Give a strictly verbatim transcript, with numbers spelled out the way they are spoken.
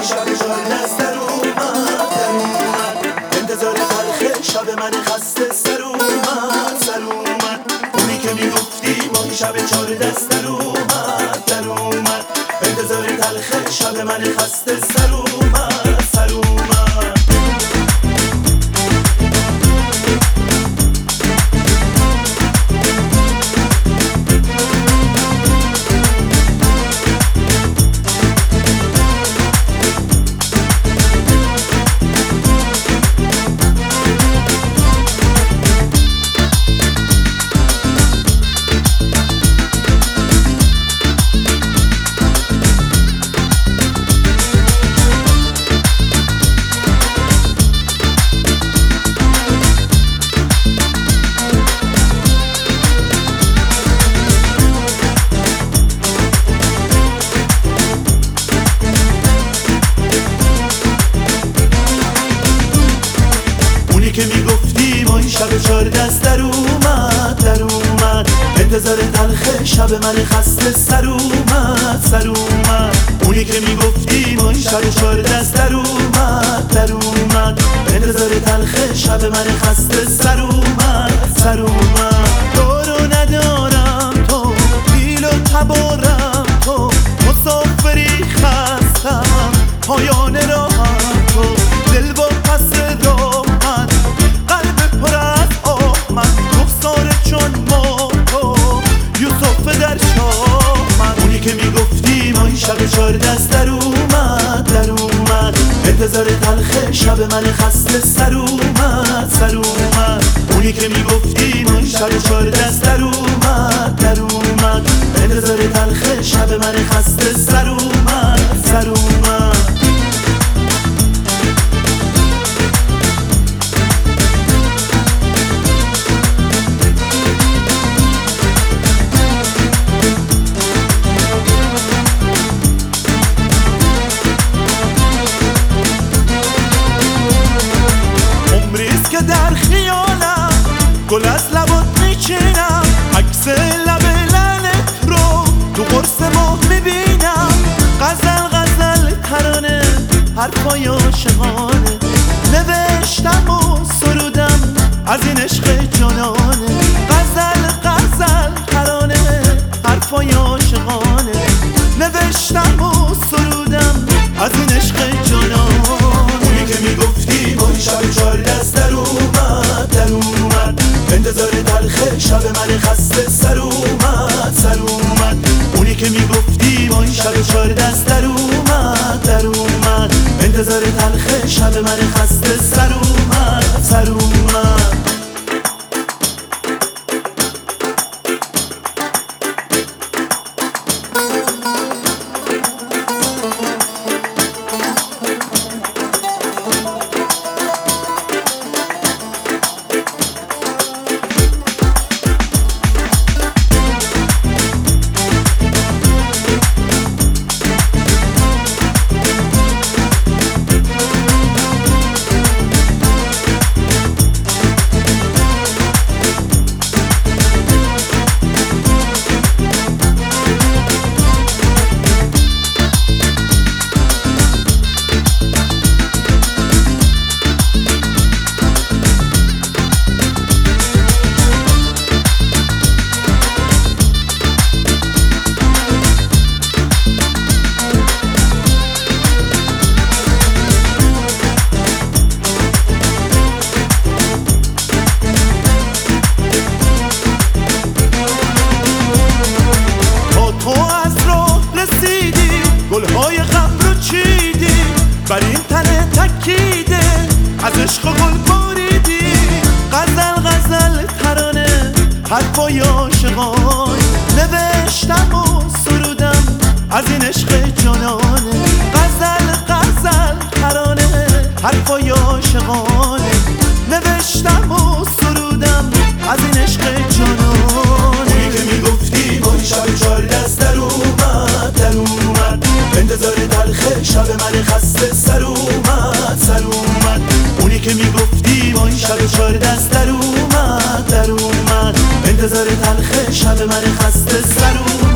شب چار دست در اومد در اومد انتظار تلخ شب من خسته سر اومد سر اومد اونی که میگفتی ما شب چار دست در اومد در اومد انتظار تلخ شب من خسته سر اومد سر اومد که میگفتی ما این شب چار دست در اومد در اومد انتظار تلخ شب من خسته سر اومد سر اومد اونی که میگفتی ما این شب چار دست در اومد در اومد انتظار تلخ شب من خسته سر اومد سر اومد تو رو ندارم تو بیل و تبارم تو مسافری خستم پایان راهم تو دل با پس راه که میگفتی ما این شب چار دست در اومد در اومد انتظار تلخ شب من خسته سر اومد سر اومد اونی که میگفتی ما این شب چار دست در اومد در اومد انتظار تلخ شب من خسته سر اومد سر اومد که در خیالم گل از لبات میچینم عکس لب لعنت رو تو قرص ماه میبینم غزل غزل ترانه حرفای عاشقانه نوشتم و سرودم از این عشق جانانه غزل غزل ترانه حرفای عاشقانه نوشتم و سرودم از این عشق جانانه اونی که میگفتی ما این شب چار دست در اومد در اومد انتظار تلخ شب من خسته سر اومد سر اومد اونی که میگفتی ما این شب چار دست در اومد در اومد انتظار تلخ شب من خسته سر اومد سر اومد گلهای غم رو چیدی بر این تنه تکیده از عشق گل باریدی غزل غزل ترانه حرفای عاشقانه نوشتم و سرودم از این عشق جانانه غزل غزل ترانه حرفای عاشقانه نوشتم و سرودم از این عشق جانانه اونی که میگفتی ما این شب چار دست در اومد در اومد انتظار تلخ شب من خسته سر اومد سر اومد اونی که میگفتی ما این شب چار دست در اومد در اومد انتظار تلخ شب من خسته سر اومد